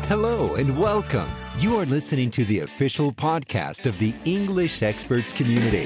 Hello and welcome. You are listening to the official podcast of the English Experts Community.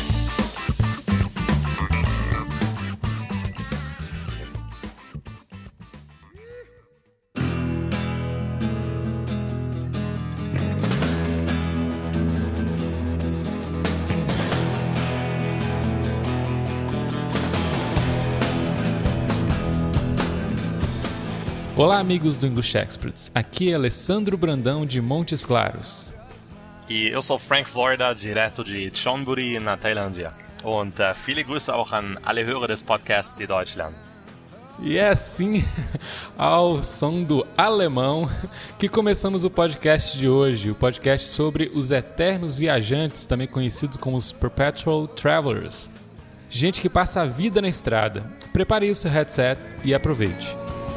Olá, amigos do English Experts. Aqui é Alessandro Brandão, de Montes Claros. E eu sou Frank Florida, direto de Chonburi, na Tailândia. Und viele Grüße auch an alle Hörer des Podcasts de Deutschland. E é assim, ao som do alemão, que começamos o podcast de hoje. O podcast sobre os eternos viajantes, também conhecidos como os Perpetual Travelers. Gente que passa a vida na estrada. Prepare o seu headset e aproveite.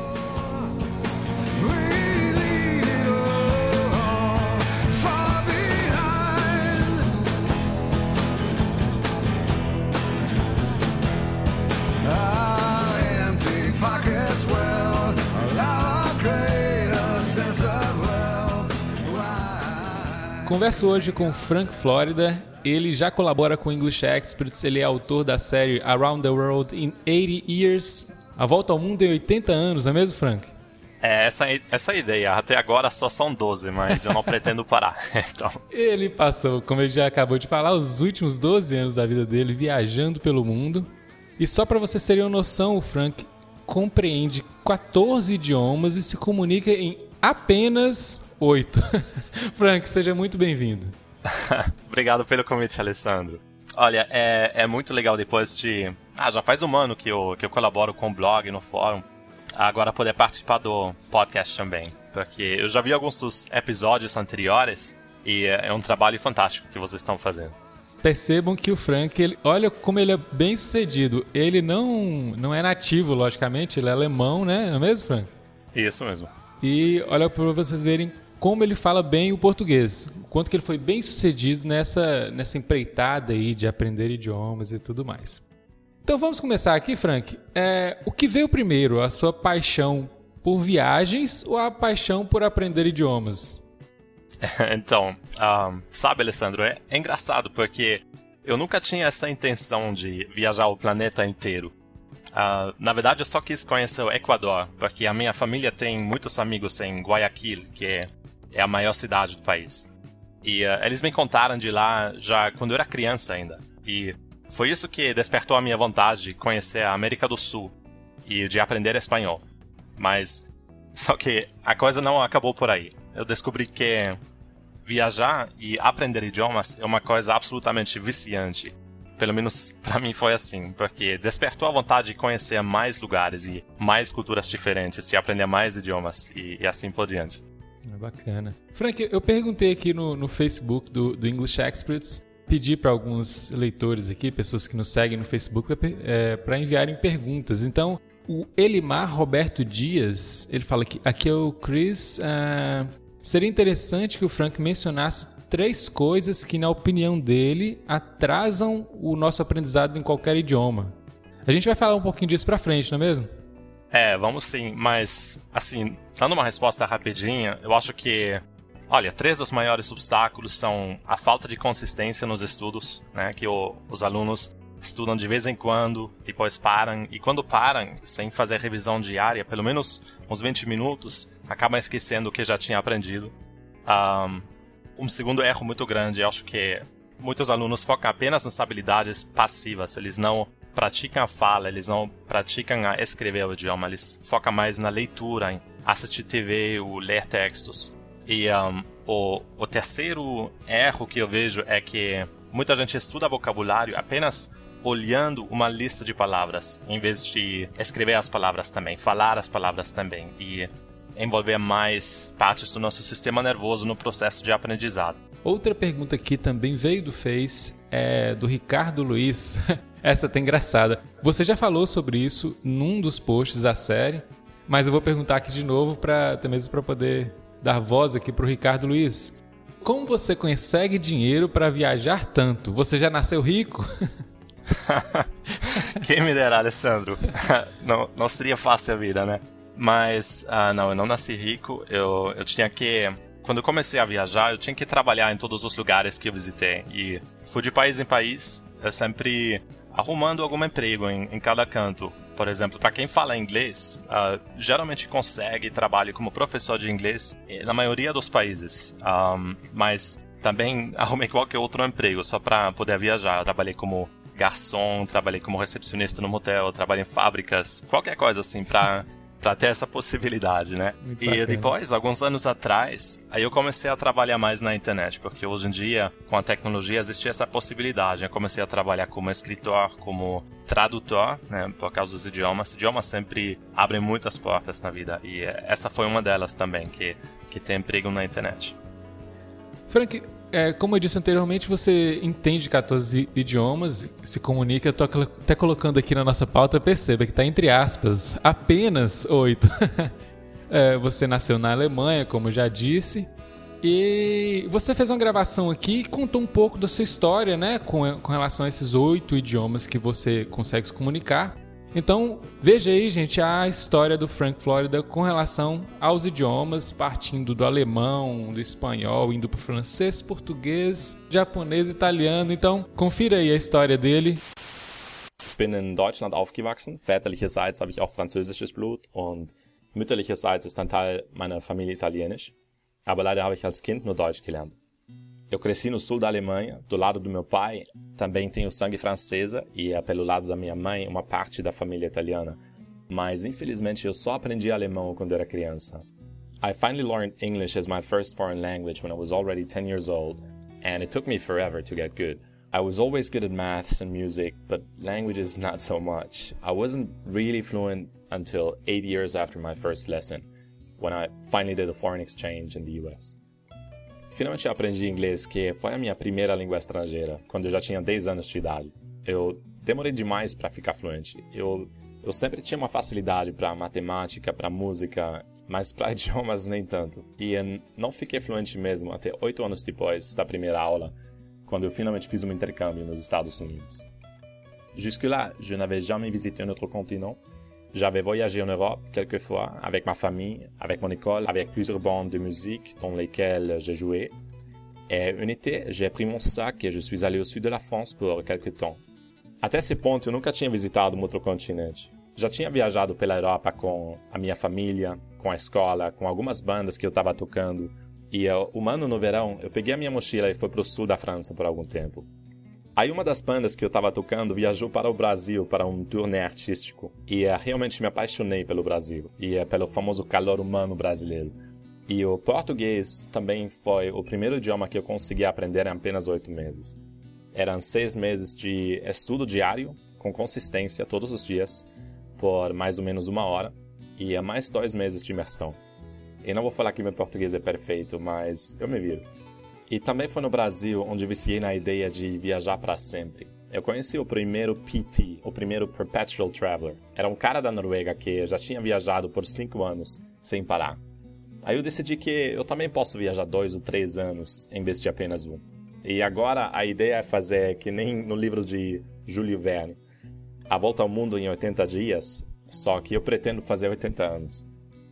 Converso hoje com Frank Florida. Ele já colabora com o English Experts, ele é autor da série Around the World in 80 Years, A Volta ao Mundo em 80 anos, não é mesmo, Frank? Essa é a ideia. Até agora só são 12, mas eu não pretendo parar. Então... Ele passou, como ele já acabou de falar, os últimos 12 anos da vida dele viajando pelo mundo. E só para vocês terem uma noção, o Frank compreende 14 idiomas e se comunica em apenas 8. Frank, seja muito bem-vindo. Obrigado pelo convite, Alessandro. Olha, é muito legal depois de... já faz um ano que eu colaboro com o blog no fórum. Agora poder participar do podcast também. Porque eu já vi alguns dos episódios anteriores e é um trabalho fantástico que vocês estão fazendo. Percebam que o Frank, olha como ele é bem sucedido. Ele não é nativo, logicamente, ele é alemão, né? Não é mesmo, Frank? Isso mesmo. E olha para vocês verem como ele fala bem o português. O quanto que ele foi bem sucedido nessa empreitada aí de aprender idiomas e tudo mais. Então vamos começar aqui, Frank. O que veio primeiro? A sua paixão por viagens ou a paixão por aprender idiomas? Então, sabe, Alessandro, é engraçado porque eu nunca tinha essa intenção de viajar o planeta inteiro. Na verdade, eu só quis conhecer o Equador, porque a minha família tem muitos amigos em Guayaquil, que é a maior cidade do país. E eles me contaram de lá já quando eu era criança ainda. E foi isso que despertou a minha vontade de conhecer a América do Sul e de aprender espanhol. Mas, só que a coisa não acabou por aí. Eu descobri que viajar e aprender idiomas é uma coisa absolutamente viciante. Pelo menos pra mim foi assim, porque despertou a vontade de conhecer mais lugares e mais culturas diferentes, de aprender mais idiomas e assim por diante. Bacana. Frank, eu perguntei aqui no Facebook do English Experts, pedi para alguns leitores aqui, pessoas que nos seguem no Facebook, para enviarem perguntas. Então, o Elimar Roberto Dias, ele fala que aqui é o Chris, seria interessante que o Frank mencionasse 3 coisas que, na opinião dele, atrasam o nosso aprendizado em qualquer idioma. A gente vai falar um pouquinho disso pra frente, não é mesmo? Vamos sim, mas, assim, dando uma resposta rapidinha, eu acho que, 3 dos maiores obstáculos são a falta de consistência nos estudos, né, que os alunos estudam de vez em quando, depois param, e quando param, sem fazer revisão diária, pelo menos uns 20 minutos, acabam esquecendo o que já tinha aprendido. Um segundo erro muito grande, eu acho que muitos alunos focam apenas nas habilidades passivas, eles não praticam a fala, eles não praticam a escrever o idioma, eles focam mais na leitura, em assistir TV ou ler textos. E o terceiro erro que eu vejo é que muita gente estuda vocabulário apenas olhando uma lista de palavras, em vez de escrever as palavras também, falar as palavras também, e envolver mais partes do nosso sistema nervoso no processo de aprendizado. Outra pergunta que também veio do Face é do Ricardo Luiz. Essa tá engraçada. Você já falou sobre isso num dos posts da série, mas eu vou perguntar aqui de novo até mesmo para poder dar voz aqui para o Ricardo Luiz. Como você consegue dinheiro para viajar tanto? Você já nasceu rico? Quem me dera, Alessandro. Não seria fácil a vida, né? Mas, não, eu não nasci rico. Eu tinha que... Quando eu comecei a viajar, eu tinha que trabalhar em todos os lugares que eu visitei. E fui de país em país, sempre arrumando algum emprego em cada canto. Por exemplo, para quem fala inglês, geralmente consegue trabalho como professor de inglês na maioria dos países. Mas também arrumei qualquer outro emprego só para poder viajar. Eu trabalhei como garçom, trabalhei como recepcionista no motel, trabalhei em fábricas, qualquer coisa assim para ter essa possibilidade, né? Muito E bacana. depois, alguns anos atrás, aí eu comecei a trabalhar mais na internet, porque hoje em dia, com a tecnologia, existe essa possibilidade. Eu comecei a trabalhar como escritor, como tradutor, né? Por causa dos idiomas. Idiomas sempre abrem muitas portas na vida, e essa foi uma delas também, que tem emprego na internet. Frank, como eu disse anteriormente, você entende 14 idiomas, se comunica. Eu tô até colocando aqui na nossa pauta, perceba que está entre aspas, apenas 8. Você nasceu na Alemanha, como eu já disse, e você fez uma gravação aqui e contou um pouco da sua história, né, com relação a esses 8 idiomas que você consegue se comunicar. Então, veja aí, gente, a história do Frank Florida com relação aos idiomas, partindo do alemão, do espanhol, indo para o francês, português, japonês, italiano. Então, confira aí a história dele. Ich bin in Deutschland aufgewachsen. Väterlicherseits habe ich auch französisches Blut und mütterlicherseits ist ein Teil meiner Familie italienisch. Aber leider habe ich als Kind nur Deutsch gelernt. Eu cresci no sul da Alemanha, do lado do meu pai. Também tenho sangue francesa e pelo lado da minha mãe, uma parte da família italiana. Mas, infelizmente, eu só aprendi alemão quando era criança. I finally learned English as my first foreign language when I was already 10 years old, and it took me forever to get good. I was always good at maths and music, but languages not so much. I wasn't really fluent until 8 years after my first lesson, when I finally did a foreign exchange in the US. Finalmente aprendi inglês, que foi a minha primeira língua estrangeira, quando eu já tinha 10 anos de idade. Eu demorei demais para ficar fluente. Eu sempre tinha uma facilidade para matemática, para música, mas para idiomas nem tanto. E eu não fiquei fluente mesmo até 8 anos depois da primeira aula, quando eu finalmente fiz um intercâmbio nos Estados Unidos. Jusque-là, je n'avais jamais visité un autre continent. J'avais voyagé en Europe quelques fois avec ma famille, avec mon école, avec plusieurs bandes de musique dans lesquelles j'ai joué. Et un été, j'ai pris mon sac et je suis allé au sud de la France pour quelques temps. Até esse ponto, eu nunca tinha visitado um outro continente. Já tinha viajado pela Europa com a minha família, com a escola, com algumas bandas que eu estava tocando. E um ano no verão, eu peguei a minha mochila e fui para o sul da França por algum tempo. Aí uma das bandas que eu estava tocando viajou para o Brasil para um turnê artístico. E realmente me apaixonei pelo Brasil. E pelo famoso calor humano brasileiro. E o português também foi o primeiro idioma que eu consegui aprender em apenas 8 meses. Eram 6 meses de estudo diário, com consistência todos os dias, por mais ou menos 1 hora. E mais 2 meses de imersão. E não vou falar que meu português é perfeito, mas eu me viro. E também foi no Brasil onde viciei na ideia de viajar para sempre. Eu conheci o primeiro PT, o primeiro Perpetual Traveler. Era um cara da Noruega que já tinha viajado por 5 anos, sem parar. Aí eu decidi que eu também posso viajar 2 ou 3 anos, em vez de apenas 1. E agora a ideia é fazer que nem no livro de Júlio Verne. A volta ao mundo em 80 dias, só que eu pretendo fazer 80 anos.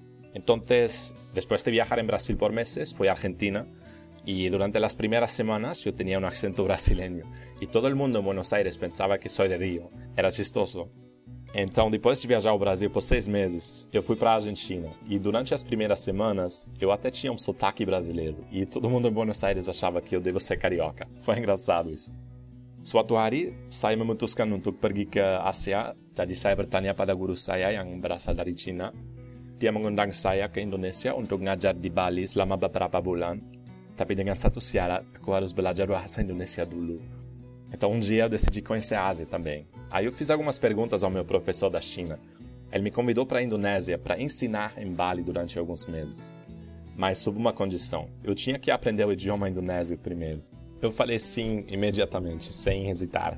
Entonces, después de viajar en Brasil por meses, fui a Argentina. Y durante las primeras semanas yo tenía un acento brasileño y todo el mundo en Buenos Aires pensaba que soy de Rio. Era chistoso. Então, depois de viajar ao Brasil por 6 meses, eu fui para a Argentina. E durante as primeiras semanas, eu até tinha um sotaque brasileiro. E todo mundo em Buenos Aires achava que eu devo ser carioca. Foi engraçado isso. Suatu hari, saya memutuskan untuk pergi ke Asia. Jadi saya bertanya pada guru saya yang berasal dari Cina. Dia mengundang saya ke Indonesia untuk ngajar di Bali selama beberapa bulan. Tapi dengan satu syarat, aku harus belajar bahasa Indonesia dulu. Então um dia eu decidi conhecer a Ásia também. Aí eu fiz algumas perguntas ao meu professor da China. Ele me convidou para a Indonésia para ensinar em Bali durante alguns meses. Mas sob uma condição. Eu tinha que aprender o idioma indonésio primeiro. Eu falei sim imediatamente, sem hesitar.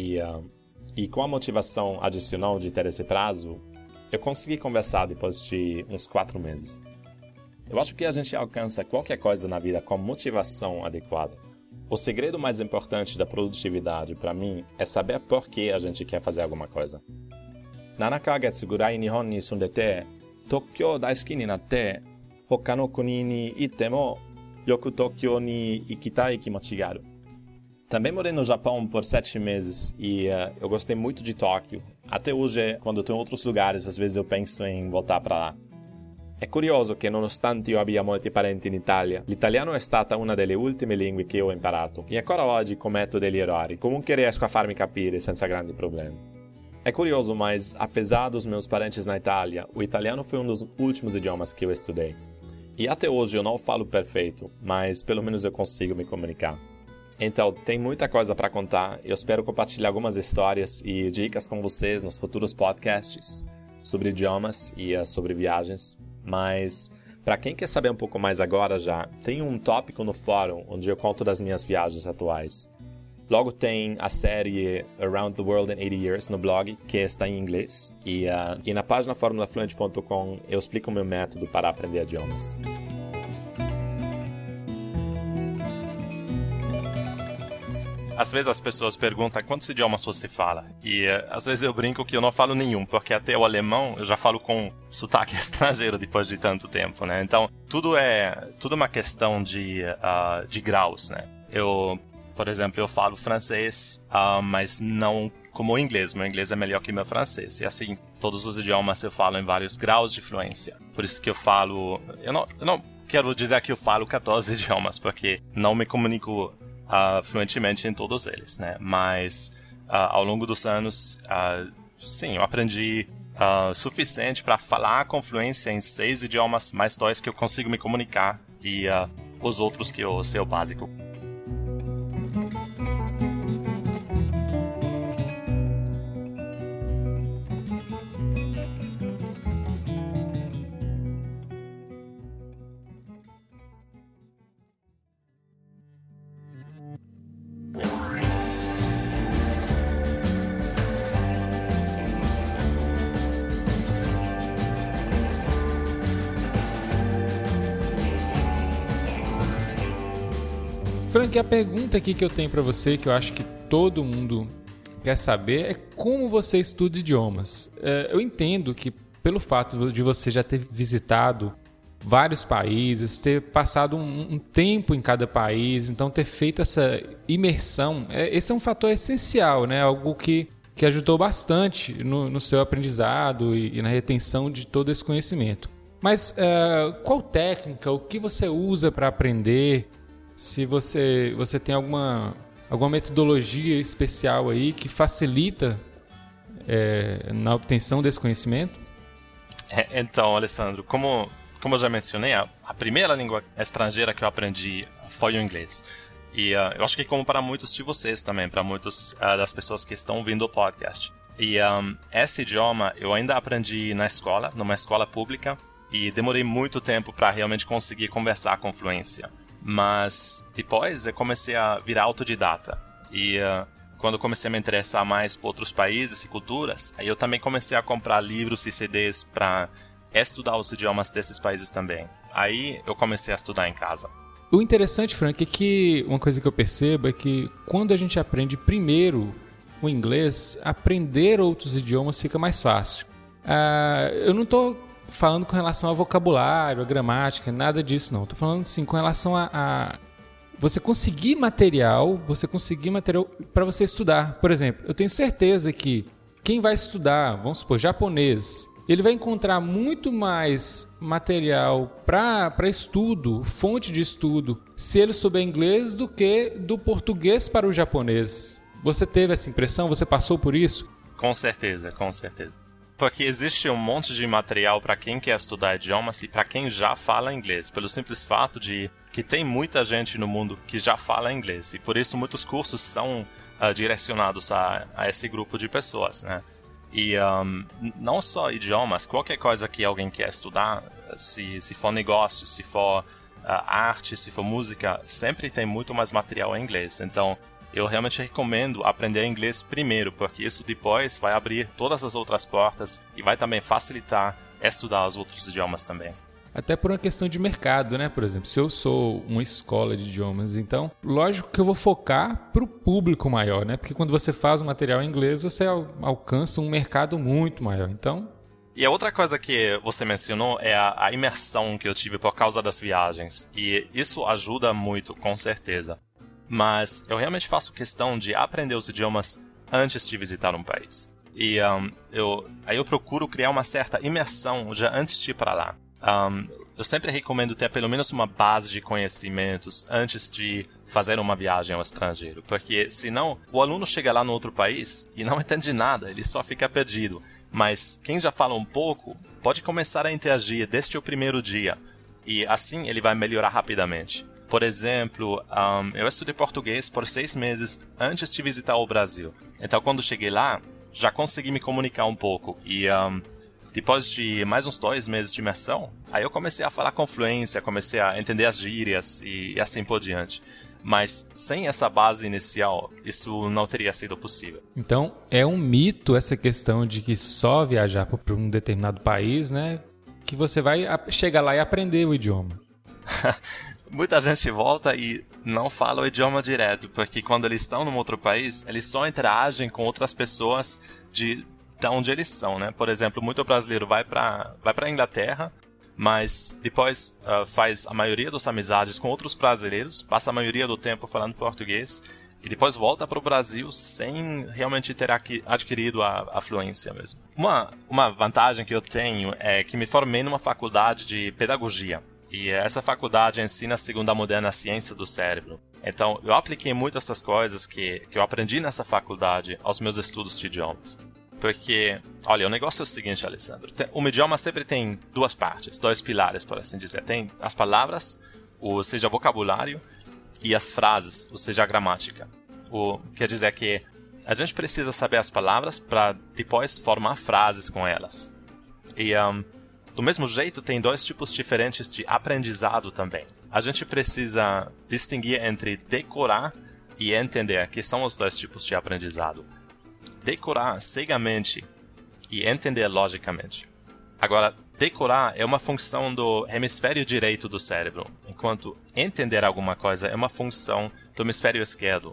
E com a motivação adicional de ter esse prazo, eu consegui conversar depois de uns 4 meses. Eu acho que a gente alcança qualquer coisa na vida com motivação adequada. O segredo mais importante da produtividade, para mim, é saber por que a gente quer fazer alguma coisa. 7ヶ月ぐらい日本に住んでて、 Tokyo daisuki ni natte, hokka no kuni ni itte mo, yoku Tokyo ni ikitai kimochi ga aru. Também morei no Japão por 7 meses e eu gostei muito de Tóquio. Até hoje, quando estou em outros lugares, às vezes eu penso em voltar para lá. È curioso che nonostante io abbia molti parenti in Italia, l'italiano è stata una delle ultime lingue che ho imparato e ancora oggi commetto degli errori, comunque riesco a farmi capire senza grandi problemi. É curioso, mas apesar dos meus parentes na Itália, o italiano foi dos últimos idiomas que eu estudei. E até hoje eu não falo perfeito, mas pelo menos eu consigo me comunicar. Então, tem muita coisa para contar. Eu espero compartilhar algumas histórias e dicas com vocês nos futuros podcasts sobre idiomas e sobre viagens. Mas, para quem quer saber um pouco mais agora já, tem um tópico no fórum onde eu conto das minhas viagens atuais. Logo tem a série Around the World in 80 Years no blog, que está em inglês. E na página formulafluente.com eu explico o meu método para aprender idiomas. Às vezes as pessoas perguntam quantos idiomas você fala. E às vezes eu brinco que eu não falo nenhum, porque até o alemão eu já falo com sotaque estrangeiro depois de tanto tempo, né? Então, tudo é uma questão de graus, né? Por exemplo, eu falo francês, mas não como o inglês. Meu inglês é melhor que meu francês. E assim, todos os idiomas eu falo em vários graus de fluência. Por isso que eu falo... Eu não quero dizer que eu falo 14 idiomas, porque não me comunico fluentemente em todos eles, né? Mas ao longo dos anos, sim, eu aprendi suficiente para falar com fluência em 6 idiomas, mais 2 que eu consigo me comunicar e os outros que eu sei o básico. Frank, a pergunta aqui que eu tenho para você, que eu acho que todo mundo quer saber, é como você estuda idiomas. Eu entendo que pelo fato de você já ter visitado vários países, ter passado um tempo em cada país, então ter feito essa imersão, esse é um fator essencial, né? Algo que ajudou bastante no seu aprendizado e na retenção de todo esse conhecimento. Mas qual técnica, o que você usa para aprender? Se você tem alguma metodologia especial aí que facilita na obtenção desse conhecimento? Então, Alessandro, como eu já mencionei, a primeira língua estrangeira que eu aprendi foi o inglês. E eu acho que como para muitos de vocês também, para muitas das pessoas que estão ouvindo o podcast. E esse idioma eu ainda aprendi na escola, numa escola pública, e demorei muito tempo para realmente conseguir conversar com fluência. Mas depois eu comecei a virar autodidata. E quando eu comecei a me interessar mais por outros países e culturas, aí eu também comecei a comprar livros e CDs para estudar os idiomas desses países também. Aí eu comecei a estudar em casa. O interessante, Frank, é que uma coisa que eu percebo é que quando a gente aprende primeiro o inglês, aprender outros idiomas fica mais fácil. Eu não estou falando com relação ao vocabulário, a gramática, nada disso não. Estou falando assim, com relação a você conseguir material para você estudar. Por exemplo, eu tenho certeza que quem vai estudar, vamos supor, japonês, ele vai encontrar muito mais material para estudo, fonte de estudo, se ele souber inglês do que do português para o japonês. Você teve essa impressão? Você passou por isso? Com certeza, com certeza. Porque existe um monte de material para quem quer estudar idiomas e para quem já fala inglês, pelo simples fato de que tem muita gente no mundo que já fala inglês, e por isso muitos cursos são direcionados a esse grupo de pessoas, né? E não só idiomas, qualquer coisa que alguém quer estudar, se for negócio, se for arte, se for música, sempre tem muito mais material em inglês. Então, eu realmente recomendo aprender inglês primeiro, porque isso depois vai abrir todas as outras portas e vai também facilitar estudar os outros idiomas também. Até por uma questão de mercado, né? Por exemplo, se eu sou uma escola de idiomas, então, lógico que eu vou focar para o público maior, né? Porque quando você faz um material em inglês, você alcança um mercado muito maior. Então, E a outra coisa que você mencionou é a imersão que eu tive por causa das viagens. E isso ajuda muito, com certeza. Mas eu realmente faço questão de aprender os idiomas antes de visitar um país. E eu procuro criar uma certa imersão já antes de ir para lá. Eu sempre recomendo ter pelo menos uma base de conhecimentos antes de fazer uma viagem ao estrangeiro. Porque senão o aluno chega lá no outro país e não entende nada, ele só fica perdido. Mas quem já fala um pouco pode começar a interagir desde o primeiro dia. E assim ele vai melhorar rapidamente. Por exemplo, eu estudei português por 6 meses antes de visitar o Brasil. Então quando cheguei lá, já consegui me comunicar um pouco. E depois de mais uns 2 meses de imersão, aí eu comecei a falar com fluência, comecei a entender as gírias e assim por diante. Mas sem essa base inicial, isso não teria sido possível. Então, é um mito essa questão de que só viajar para um determinado país, né, que você vai chegar lá e aprender o idioma. Muita gente volta e não fala o idioma direto, porque quando eles estão num outro país, eles só interagem com outras pessoas de onde eles são, né? Por exemplo, muito brasileiro vai para a Inglaterra, mas depois faz a maioria das amizades com outros brasileiros, passa a maioria do tempo falando português e depois volta para o Brasil sem realmente ter adquirido a fluência mesmo. Uma vantagem que eu tenho é que me formei numa faculdade de pedagogia. E essa faculdade ensina a segunda moderna ciência do cérebro. Então, eu apliquei muito essas coisas que eu aprendi nessa faculdade aos meus estudos de idiomas. Porque, olha, o negócio é o seguinte, Alessandro. Um idioma sempre tem 2 partes, 2 pilares, por assim dizer. Tem as palavras, ou seja, vocabulário, e as frases, ou seja, a gramática. Quer dizer que a gente precisa saber as palavras para depois formar frases com elas. E do mesmo jeito, tem 2 tipos diferentes de aprendizado também. A gente precisa distinguir entre decorar e entender, que são os 2 tipos de aprendizado. Decorar cegamente e entender logicamente. Agora, decorar é uma função do hemisfério direito do cérebro, enquanto entender alguma coisa é uma função do hemisfério esquerdo.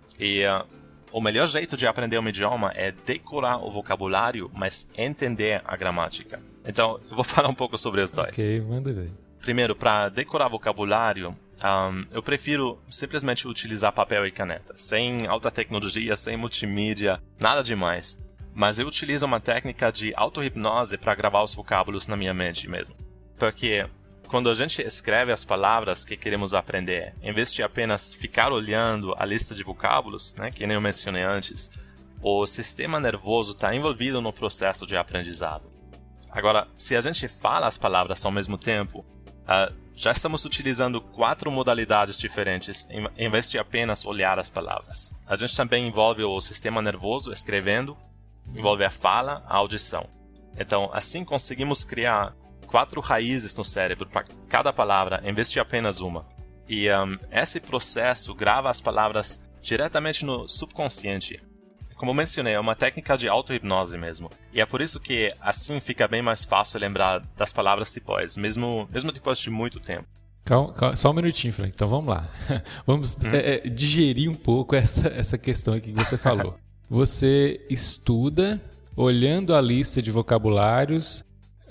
E o melhor jeito de aprender um idioma é decorar o vocabulário, mas entender a gramática. Então, eu vou falar um pouco sobre os 2. Ok, manda ver. Primeiro, para decorar vocabulário, eu prefiro simplesmente utilizar papel e caneta, sem alta tecnologia, sem multimídia, nada demais. Mas eu utilizo uma técnica de auto-hipnose para gravar os vocábulos na minha mente mesmo. Porque quando a gente escreve as palavras que queremos aprender, em vez de apenas ficar olhando a lista de vocábulos, né, que nem eu mencionei antes, o sistema nervoso está envolvido no processo de aprendizado. Agora, se a gente fala as palavras ao mesmo tempo, já estamos utilizando 4 modalidades diferentes em vez de apenas olhar as palavras. A gente também envolve o sistema nervoso escrevendo, envolve a fala, a audição. Então, assim conseguimos criar 4 raízes no cérebro para cada palavra, em vez de apenas uma. E esse processo grava as palavras diretamente no subconsciente. Como mencionei, é uma técnica de auto-hipnose mesmo. E é por isso que assim fica bem mais fácil lembrar das palavras depois, mesmo depois de muito tempo. Calma, só um minutinho, Frank. Então vamos lá. Vamos digerir um pouco essa questão aqui que você falou. Você estuda olhando a lista de vocabulários,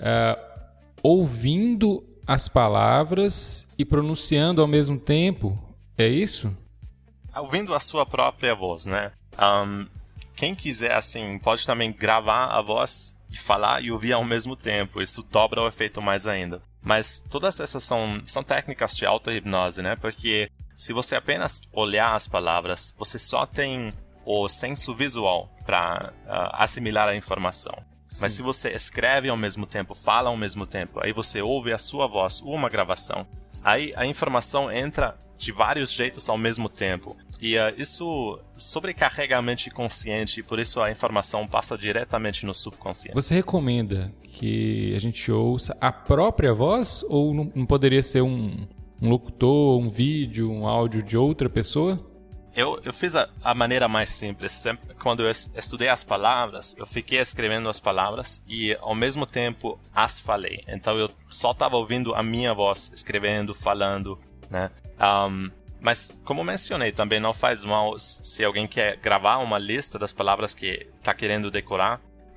ouvindo as palavras e pronunciando ao mesmo tempo. É isso? Ouvindo a sua própria voz, né? Quem quiser, assim, pode também gravar a voz e falar e ouvir ao mesmo tempo. Isso dobra o efeito mais ainda. Mas todas essas são técnicas de auto-hipnose, né? Porque se você apenas olhar as palavras, você só tem o senso visual para assimilar a informação. Sim. Mas se você escreve ao mesmo tempo, fala ao mesmo tempo, aí você ouve a sua voz, uma gravação, aí a informação entra de vários jeitos ao mesmo tempo. E isso sobrecarrega a mente consciente, e por isso a informação passa diretamente no subconsciente. Você recomenda que a gente ouça a própria voz ou não poderia ser um locutor, um vídeo, um áudio de outra pessoa? Eu fiz a maneira mais simples. Sempre, quando eu estudei as palavras, eu fiquei escrevendo as palavras e ao mesmo tempo as falei. Então eu só estava ouvindo a minha voz, escrevendo, falando, né? Mas, como mencionei, também não faz mal se alguém quer gravar uma lista das palavras que está querendo decorar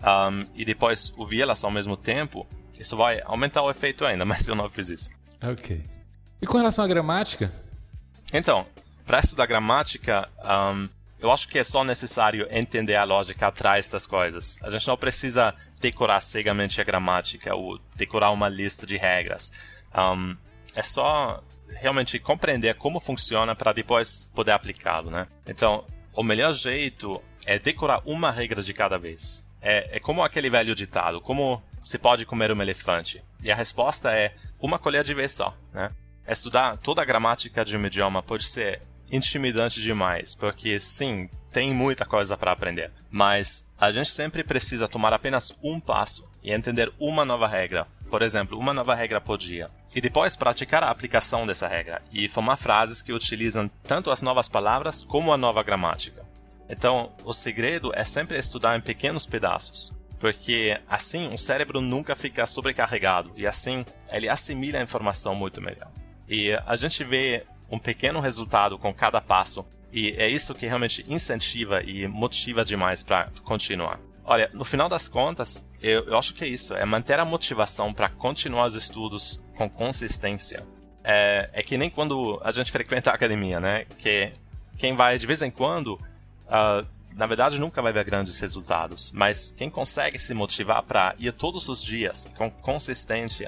e depois ouvi-las ao mesmo tempo, isso vai aumentar o efeito ainda, mas eu não fiz isso. Ok. E com relação à gramática? Então, para estudar gramática, eu acho que é só necessário entender a lógica atrás das coisas. A gente não precisa decorar cegamente a gramática ou decorar uma lista de regras. É só realmente compreender como funciona para depois poder aplicá-lo, né? Então, o melhor jeito é decorar uma regra de cada vez. É como aquele velho ditado, como se pode comer um elefante? E a resposta é uma colher de vez só, né? Estudar toda a gramática de um idioma pode ser intimidante demais, porque sim, tem muita coisa para aprender. Mas a gente sempre precisa tomar apenas um passo e entender uma nova regra. Por exemplo, uma nova regra por dia. E depois praticar a aplicação dessa regra e formar frases que utilizam tanto as novas palavras como a nova gramática. Então, o segredo é sempre estudar em pequenos pedaços, porque assim o cérebro nunca fica sobrecarregado e assim ele assimila a informação muito melhor. E a gente vê um pequeno resultado com cada passo e é isso que realmente incentiva e motiva demais para continuar. Olha, no final das contas, eu acho que é isso, é manter a motivação para continuar os estudos com consistência. É que nem quando a gente frequenta a academia, né? Que quem vai de vez em quando, na verdade nunca vai ver grandes resultados, mas quem consegue se motivar para ir todos os dias com consistência,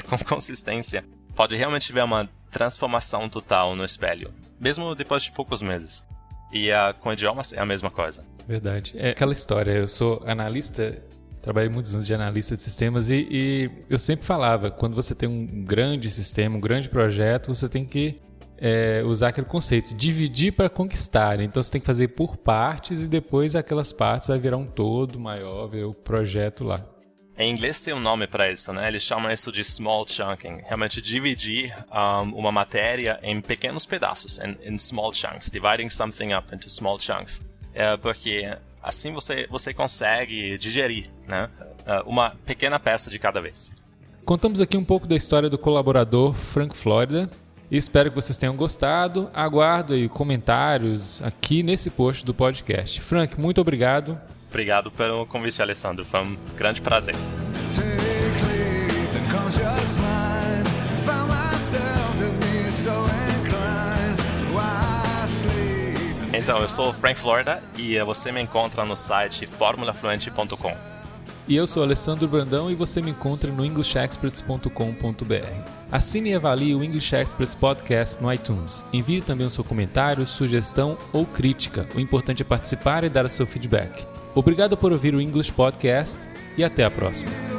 pode realmente ver uma transformação total no espelho, mesmo depois de poucos meses. E com idiomas é a mesma coisa. Verdade. É aquela história, eu sou analista, trabalhei muitos anos de analista de sistemas e eu sempre falava, quando você tem um grande sistema, um grande projeto, você tem que usar aquele conceito, dividir para conquistar. Então você tem que fazer por partes e depois aquelas partes vai virar um todo maior, ver o projeto lá. Em inglês tem um nome para isso, né? Eles chamam isso de small chunking. Realmente dividir uma matéria em pequenos pedaços, in small chunks. Dividing something up into small chunks. Porque assim você consegue digerir, né? Uma pequena peça de cada vez. Contamos aqui um pouco da história do colaborador Frank Florida. E espero que vocês tenham gostado. Aguardo aí comentários aqui nesse post do podcast. Frank, muito obrigado. Obrigado pelo convite, Alessandro. Foi um grande prazer. Então, eu sou o Frank Florida e você me encontra no site formulafluente.com. E eu sou Alessandro Brandão e você me encontra no englishexperts.com.br. Assine e avalie o English Experts Podcast no iTunes. Envie também o seu comentário, sugestão ou crítica. O importante é participar e dar o seu feedback. Obrigado por ouvir o English Podcast e até a próxima.